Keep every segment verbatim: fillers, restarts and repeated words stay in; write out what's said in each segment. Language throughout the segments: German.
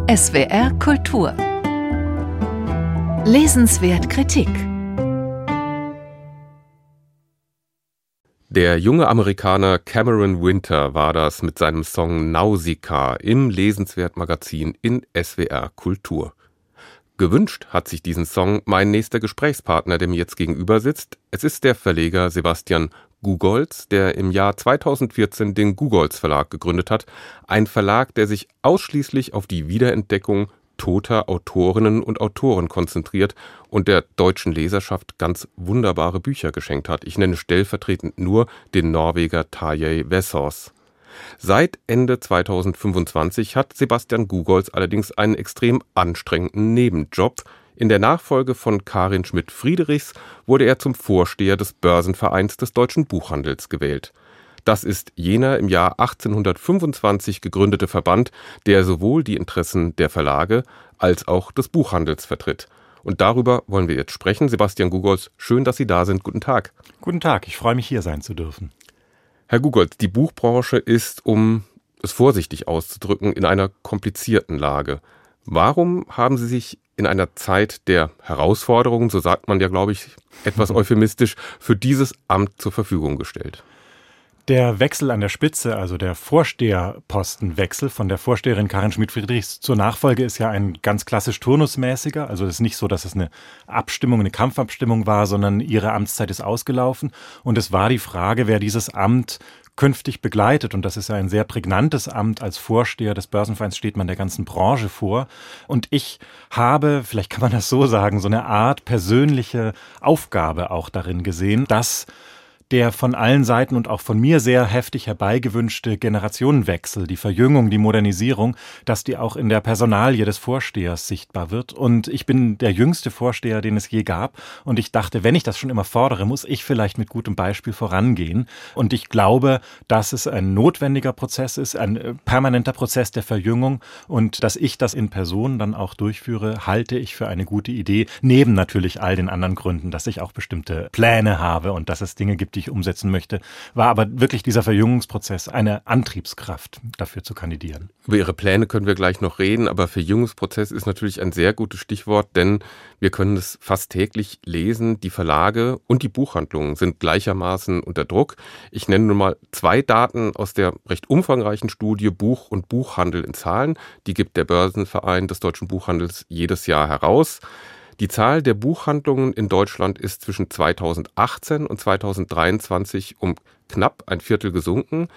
S W R Kultur. Lesenswert Kritik. Der junge Amerikaner Cameron Winter war das mit seinem Song Nausicaa im Lesenswert-Magazin in S W R Kultur. Gewünscht hat sich diesen Song mein nächster Gesprächspartner, der mir jetzt gegenüber sitzt. Es ist der Verleger Sebastian Gugolz, der im Jahr zweitausendvierzehn den Gugolz Verlag gegründet hat. Ein Verlag, der sich ausschließlich auf die Wiederentdeckung toter Autorinnen und Autoren konzentriert und der deutschen Leserschaft ganz wunderbare Bücher geschenkt hat. Ich nenne stellvertretend nur den Norweger Tarjei Vesaas. Seit Ende zweitausendfünfundzwanzig hat Sebastian Gugolz allerdings einen extrem anstrengenden Nebenjob. In der Nachfolge von Karin Schmidt-Friedrichs wurde er zum Vorsteher des Börsenvereins des deutschen Buchhandels gewählt. Das ist jener im Jahr achtzehnhundertfünfundzwanzig gegründete Verband, der sowohl die Interessen der Verlage als auch des Buchhandels vertritt. Und darüber wollen wir jetzt sprechen. Sebastian Gugolz, schön, dass Sie da sind. Guten Tag. Guten Tag, ich freue mich, hier sein zu dürfen. Herr Gugolz, die Buchbranche ist, um es vorsichtig auszudrücken, in einer komplizierten Lage. Warum haben Sie sich in einer Zeit der Herausforderungen, so sagt man ja, glaube ich, etwas euphemistisch, für dieses Amt zur Verfügung gestellt? Der Wechsel an der Spitze, also der Vorsteherpostenwechsel von der Vorsteherin Karin Schmidt-Friedrichs zur Nachfolge ist ja ein ganz klassisch turnusmäßiger. Also es ist nicht so, dass es eine Abstimmung, eine Kampfabstimmung war, sondern ihre Amtszeit ist ausgelaufen. Und es war die Frage, wer dieses Amt künftig begleitet. Und das ist ja ein sehr prägnantes Amt. Als Vorsteher des Börsenvereins steht man der ganzen Branche vor. Und ich habe, vielleicht kann man das so sagen, so eine Art persönliche Aufgabe auch darin gesehen, dass der von allen Seiten und auch von mir sehr heftig herbeigewünschte Generationenwechsel, die Verjüngung, die Modernisierung, dass die auch in der Personalie des Vorstehers sichtbar wird. Und ich bin der jüngste Vorsteher, den es je gab. Und ich dachte, wenn ich das schon immer fordere, muss ich vielleicht mit gutem Beispiel vorangehen. Und ich glaube, dass es ein notwendiger Prozess ist, ein permanenter Prozess der Verjüngung. Und dass ich das in Person dann auch durchführe, halte ich für eine gute Idee. Neben natürlich all den anderen Gründen, dass ich auch bestimmte Pläne habe und dass es Dinge gibt, die ich umsetzen möchte, war aber wirklich dieser Verjüngungsprozess eine Antriebskraft, dafür zu kandidieren. Über Ihre Pläne können wir gleich noch reden, aber Verjüngungsprozess ist natürlich ein sehr gutes Stichwort, denn wir können es fast täglich lesen. Die Verlage und die Buchhandlungen sind gleichermaßen unter Druck. Ich nenne nur mal zwei Daten aus der recht umfangreichen Studie Buch und Buchhandel in Zahlen. Die gibt der Börsenverein des deutschen Buchhandels jedes Jahr heraus. Die Zahl der Buchhandlungen in Deutschland ist zwischen zweitausendachtzehn und zweitausenddreiundzwanzig um knapp ein Viertel gesunken.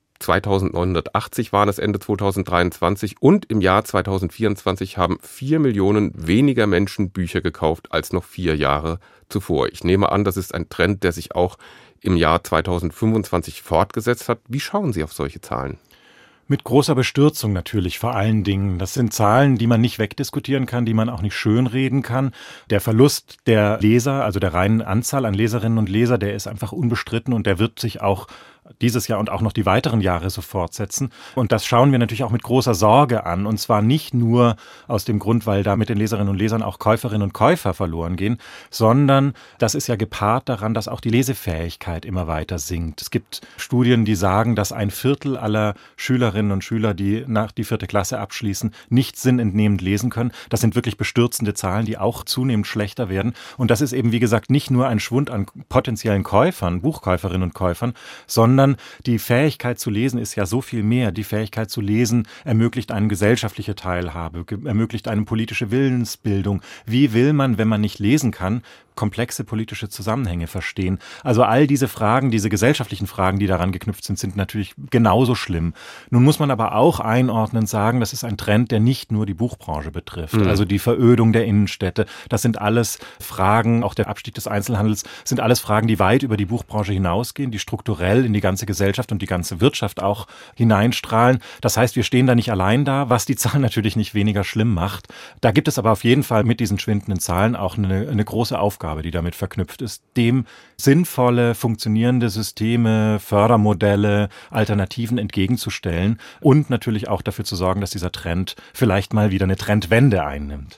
zweitausendneunhundertachtzig waren es Ende zweitausenddreiundzwanzig und im Jahr zweitausendvierundzwanzig haben vier Millionen weniger Menschen Bücher gekauft als noch vier Jahre zuvor. Ich nehme an, das ist ein Trend, der sich auch im Jahr zweitausendfünfundzwanzig fortgesetzt hat. Wie schauen Sie auf solche Zahlen? Mit großer Bestürzung natürlich vor allen Dingen. Das sind Zahlen, die man nicht wegdiskutieren kann, die man auch nicht schönreden kann. Der Verlust der Leser, also der reinen Anzahl an Leserinnen und Leser, der ist einfach unbestritten und der wird sich auch dieses Jahr und auch noch die weiteren Jahre so fortsetzen. Und das schauen wir natürlich auch mit großer Sorge an. Und zwar nicht nur aus dem Grund, weil da mit den Leserinnen und Lesern auch Käuferinnen und Käufer verloren gehen, sondern das ist ja gepaart daran, dass auch die Lesefähigkeit immer weiter sinkt. Es gibt Studien, die sagen, dass ein Viertel aller Schülerinnen und Schüler, die nach die vierte Klasse abschließen, nicht sinnentnehmend lesen können. Das sind wirklich bestürzende Zahlen, die auch zunehmend schlechter werden. Und das ist eben, wie gesagt, nicht nur ein Schwund an potenziellen Käufern, Buchkäuferinnen und Käufern, sondern sondern die Fähigkeit zu lesen ist ja so viel mehr. Die Fähigkeit zu lesen ermöglicht eine gesellschaftliche Teilhabe, ermöglicht eine politische Willensbildung. Wie will man, wenn man nicht lesen kann, komplexe politische Zusammenhänge verstehen? Also all diese Fragen, diese gesellschaftlichen Fragen, die daran geknüpft sind, sind natürlich genauso schlimm. Nun muss man aber auch einordnend sagen, das ist ein Trend, der nicht nur die Buchbranche betrifft. Mhm. Also die Verödung der Innenstädte, das sind alles Fragen, auch der Abstieg des Einzelhandels, sind alles Fragen, die weit über die Buchbranche hinausgehen, die strukturell in die ganze Gesellschaft und die ganze Wirtschaft auch hineinstrahlen. Das heißt, wir stehen da nicht allein da, was die Zahlen natürlich nicht weniger schlimm macht. Da gibt es aber auf jeden Fall mit diesen schwindenden Zahlen auch eine, eine große Aufgabe, die damit verknüpft ist, dem sinnvolle, funktionierende Systeme, Fördermodelle, Alternativen entgegenzustellen und natürlich auch dafür zu sorgen, dass dieser Trend vielleicht mal wieder eine Trendwende einnimmt.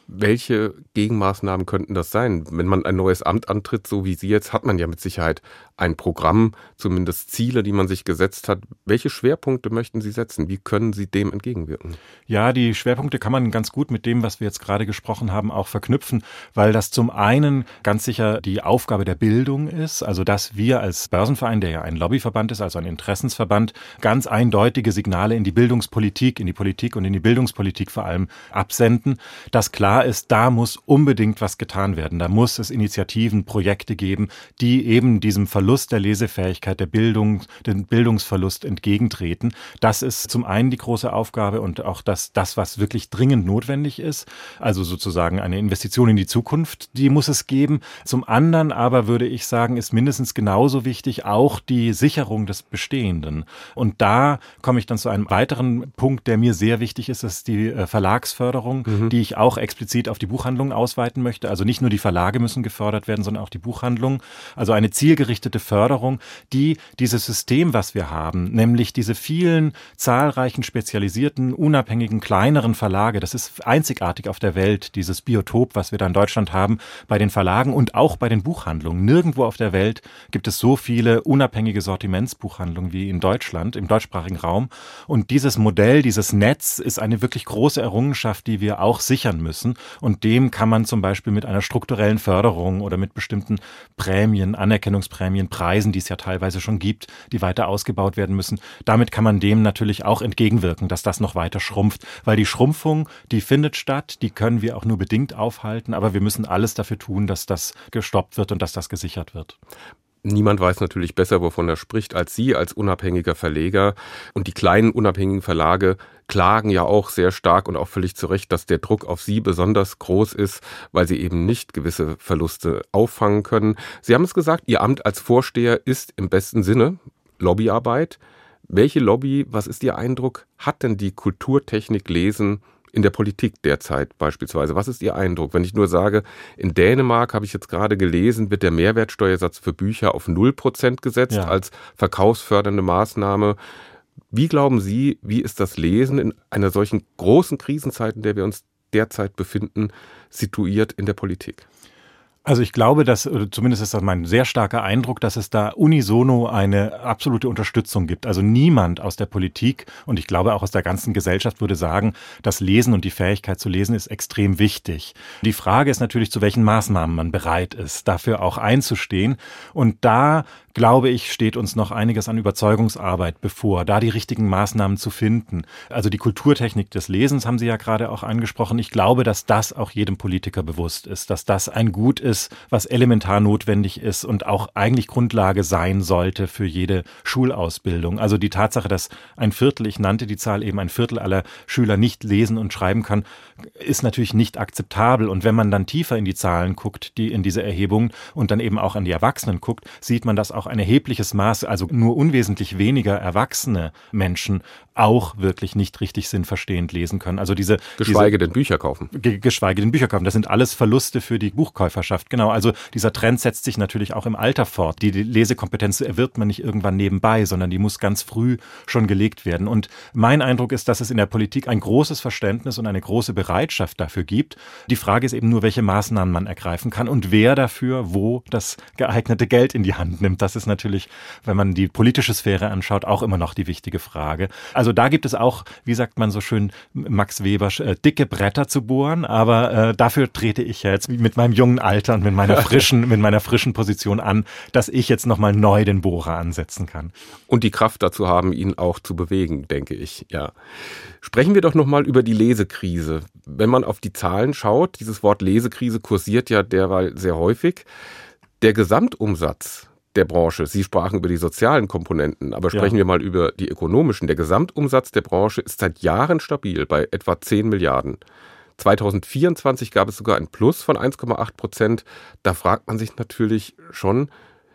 Welche Gegenmaßnahmen könnten das sein? Wenn man ein neues Amt antritt, so wie Sie jetzt, hat man ja mit Sicherheit ein Programm, zumindest Ziele, die man sich gesetzt hat. Welche Schwerpunkte möchten Sie setzen? Wie können Sie dem entgegenwirken? Ja, die Schwerpunkte kann man ganz gut mit dem, was wir jetzt gerade gesprochen haben, auch verknüpfen, weil das zum einen ganz sicher die Aufgabe der Bildung ist, also dass wir als Börsenverein, der ja ein Lobbyverband ist, also ein Interessensverband, ganz eindeutige Signale in die Bildungspolitik, in die Politik und in die Bildungspolitik vor allem absenden, dass klar ist, da muss unbedingt was getan werden. Da muss es Initiativen, Projekte geben, die eben diesem Verlust der Lesefähigkeit, der Bildung, den Bildungsverlust entgegentreten. Das ist zum einen die große Aufgabe und auch das, das, was wirklich dringend notwendig ist. Also sozusagen eine Investition in die Zukunft, die muss es geben. Zum anderen aber würde ich sagen, ist mindestens genauso wichtig auch die Sicherung des Bestehenden. Und da komme ich dann zu einem weiteren Punkt, der mir sehr wichtig ist, das ist die Verlagsförderung, mhm. die ich auch explizit auf die Buchhandlungen ausweiten möchte. Also nicht nur die Verlage müssen gefördert werden, sondern auch die Buchhandlungen. Also eine zielgerichtete Förderung, die dieses System, was wir haben, nämlich diese vielen zahlreichen spezialisierten, unabhängigen, kleineren Verlage, das ist einzigartig auf der Welt, dieses Biotop, was wir da in Deutschland haben, bei den Verlagen und auch bei den Buchhandlungen. Nirgendwo auf der Welt gibt es so viele unabhängige Sortimentsbuchhandlungen wie in Deutschland, im deutschsprachigen Raum. Und dieses Modell, dieses Netz ist eine wirklich große Errungenschaft, die wir auch sichern müssen. Und dem kann man zum Beispiel mit einer strukturellen Förderung oder mit bestimmten Prämien, Anerkennungsprämien, Preisen, die es ja teilweise schon gibt, die weiter ausgebaut werden müssen, damit kann man dem natürlich auch entgegenwirken, dass das noch weiter schrumpft. Weil die Schrumpfung, die findet statt, die können wir auch nur bedingt aufhalten, aber wir müssen alles dafür tun, dass das gestoppt wird und dass das gesichert wird. Niemand weiß natürlich besser, wovon er spricht, als Sie als unabhängiger Verleger. Und die kleinen unabhängigen Verlage klagen ja auch sehr stark und auch völlig zu Recht, dass der Druck auf Sie besonders groß ist, weil sie eben nicht gewisse Verluste auffangen können. Sie haben es gesagt, Ihr Amt als Vorsteher ist im besten Sinne Lobbyarbeit. Welche Lobby, was ist Ihr Eindruck, hat denn die Kulturtechnik Lesen in der Politik derzeit beispielsweise? Was ist Ihr Eindruck? Wenn ich nur sage, in Dänemark, habe ich jetzt gerade gelesen, wird der Mehrwertsteuersatz für Bücher auf null Prozent gesetzt, ja, als verkaufsfördernde Maßnahme. Wie glauben Sie, wie ist das Lesen in einer solchen großen Krisenzeit, in der wir uns derzeit befinden, situiert in der Politik? Also ich glaube, dass, oder zumindest ist das mein sehr starker Eindruck, dass es da unisono eine absolute Unterstützung gibt. Also niemand aus der Politik und ich glaube auch aus der ganzen Gesellschaft würde sagen, das Lesen und die Fähigkeit zu lesen ist extrem wichtig. Die Frage ist natürlich, zu welchen Maßnahmen man bereit ist, dafür auch einzustehen. Und da, glaube ich, steht uns noch einiges an Überzeugungsarbeit bevor, da die richtigen Maßnahmen zu finden. Also die Kulturtechnik des Lesens haben Sie ja gerade auch angesprochen. Ich glaube, dass das auch jedem Politiker bewusst ist, dass das ein Gut ist, was elementar notwendig ist und auch eigentlich Grundlage sein sollte für jede Schulausbildung. Also die Tatsache, dass ein Viertel, ich nannte die Zahl eben, ein Viertel aller Schüler nicht lesen und schreiben kann, ist natürlich nicht akzeptabel. Und wenn man dann tiefer in die Zahlen guckt, die in diese Erhebungen und dann eben auch an die Erwachsenen guckt, sieht man, dass auch ein erhebliches Maß, also nur unwesentlich weniger erwachsene Menschen auch wirklich nicht richtig sinnverstehend lesen können. Also diese Geschweige diese, denn Bücher kaufen. Ge, geschweige denn Bücher kaufen. Das sind alles Verluste für die Buchkäuferschaft. Genau, also dieser Trend setzt sich natürlich auch im Alter fort. Die Lesekompetenz erwirbt man nicht irgendwann nebenbei, sondern die muss ganz früh schon gelegt werden. Und mein Eindruck ist, dass es in der Politik ein großes Verständnis und eine große Bereitschaft dafür gibt. Die Frage ist eben nur, welche Maßnahmen man ergreifen kann und wer dafür wo das geeignete Geld in die Hand nimmt. Das ist natürlich, wenn man die politische Sphäre anschaut, auch immer noch die wichtige Frage. Also da gibt es auch, wie sagt man so schön, Max Weber, äh, dicke Bretter zu bohren, aber äh, dafür trete ich ja jetzt mit meinem jungen Alter und mit meiner frischen, mit meiner frischen Position an, dass ich jetzt nochmal neu den Bohrer ansetzen kann. Und die Kraft dazu haben, ihn auch zu bewegen, denke ich, ja. Sprechen wir doch nochmal über die Lesekrise. Wenn man auf die Zahlen schaut, dieses Wort Lesekrise kursiert ja derweil sehr häufig. Der Gesamtumsatz der Branche, Sie sprachen über die sozialen Komponenten, aber sprechen ja. wir mal über die ökonomischen. Der Gesamtumsatz der Branche ist seit Jahren stabil bei etwa zehn Milliarden. zweitausendvierundzwanzig gab es sogar ein Plus von eins Komma acht Prozent. Da fragt man sich natürlich schon,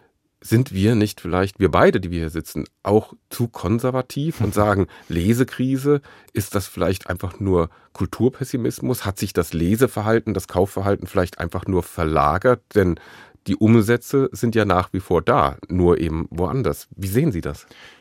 sind wir nicht vielleicht, wir beide, die wir hier sitzen, auch zu konservativ und sagen, Lesekrise, ist das vielleicht einfach nur Kulturpessimismus? Hat sich das Leseverhalten, das Kaufverhalten vielleicht einfach nur verlagert? Denn die Umsätze sind ja nach wie vor da, nur eben woanders. Wie sehen Sie das?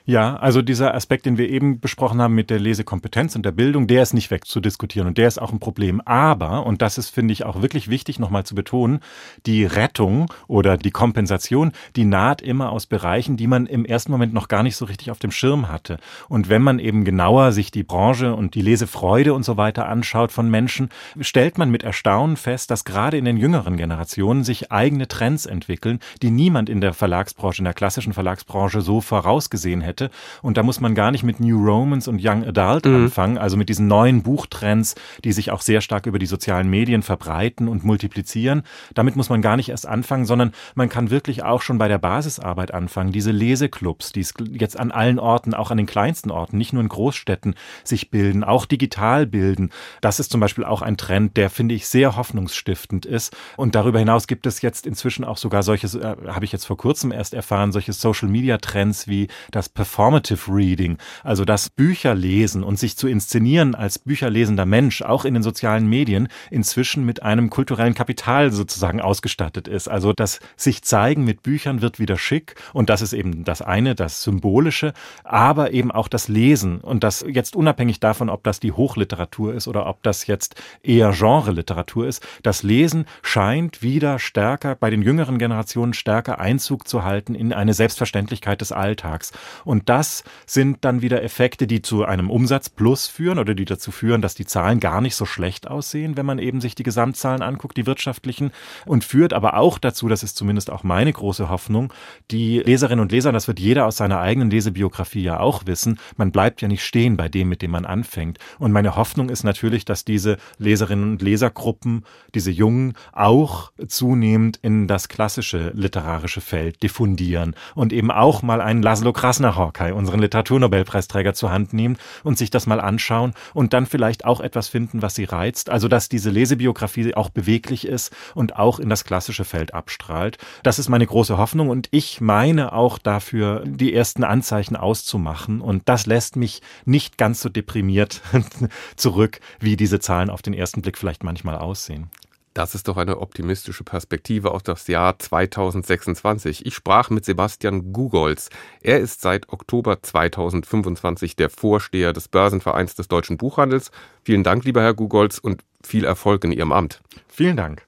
Ja, also dieser Aspekt, den wir eben besprochen haben mit der Lesekompetenz und der Bildung, der ist nicht wegzudiskutieren und der ist auch ein Problem. Aber, und das ist, finde ich, auch wirklich wichtig nochmal zu betonen, die Rettung oder die Kompensation, die naht immer aus Bereichen, die man im ersten Moment noch gar nicht so richtig auf dem Schirm hatte. Und wenn man eben genauer sich die Branche und die Lesefreude und so weiter anschaut von Menschen, stellt man mit Erstaunen fest, dass gerade in den jüngeren Generationen sich eigene Trends entwickeln, die niemand in der Verlagsbranche, in der klassischen Verlagsbranche so vorausgesehen hätte. Und da muss man gar nicht mit New Romance und Young Adult mhm. anfangen, also mit diesen neuen Buchtrends, die sich auch sehr stark über die sozialen Medien verbreiten und multiplizieren. Damit muss man gar nicht erst anfangen, sondern man kann wirklich auch schon bei der Basisarbeit anfangen. Diese Leseclubs, die es jetzt an allen Orten, auch an den kleinsten Orten, nicht nur in Großstädten sich bilden, auch digital bilden. Das ist zum Beispiel auch ein Trend, der, finde ich, sehr hoffnungsstiftend ist. Und darüber hinaus gibt es jetzt inzwischen auch sogar solche, äh, habe ich jetzt vor kurzem erst erfahren, solche Social-Media-Trends wie das Performative Reading, also das Bücherlesen und sich zu inszenieren als bücherlesender Mensch, auch in den sozialen Medien, inzwischen mit einem kulturellen Kapital sozusagen ausgestattet ist. Also das sich zeigen mit Büchern wird wieder schick und das ist eben das eine, das Symbolische, aber eben auch das Lesen und das jetzt unabhängig davon, ob das die Hochliteratur ist oder ob das jetzt eher Genre-Literatur ist, das Lesen scheint wieder stärker, bei den jüngeren Generationen stärker Einzug zu halten in eine Selbstverständlichkeit des Alltags. Und das sind dann wieder Effekte, die zu einem Umsatzplus führen oder die dazu führen, dass die Zahlen gar nicht so schlecht aussehen, wenn man eben sich die Gesamtzahlen anguckt, die wirtschaftlichen, und führt aber auch dazu, das ist zumindest auch meine große Hoffnung, die Leserinnen und Leser, das wird jeder aus seiner eigenen Lesebiografie ja auch wissen, man bleibt ja nicht stehen bei dem, mit dem man anfängt. Und meine Hoffnung ist natürlich, dass diese Leserinnen und Lesergruppen, diese Jungen, auch zunehmend in das klassische literarische Feld diffundieren und eben auch mal einen Laszlo Krasner-Horkai, unseren Literaturnobelpreisträger, zur Hand nehmen und sich das mal anschauen und dann vielleicht auch etwas finden, was sie reizt. Also dass diese Lesebiografie auch beweglich ist und auch in das klassische Feld abstrahlt. Das ist meine große Hoffnung und ich meine auch dafür, die ersten Anzeichen auszumachen. Und das lässt mich nicht ganz so deprimiert zurück, wie diese Zahlen auf den ersten Blick vielleicht manchmal aussehen. Das ist doch eine optimistische Perspektive auf das Jahr zweitausendsechsundzwanzig. Ich sprach mit Sebastian Gugolz. Er ist seit Oktober zweitausendfünfundzwanzig der Vorsteher des Börsenvereins des Deutschen Buchhandels. Vielen Dank, lieber Herr Gugolz, und viel Erfolg in Ihrem Amt. Vielen Dank.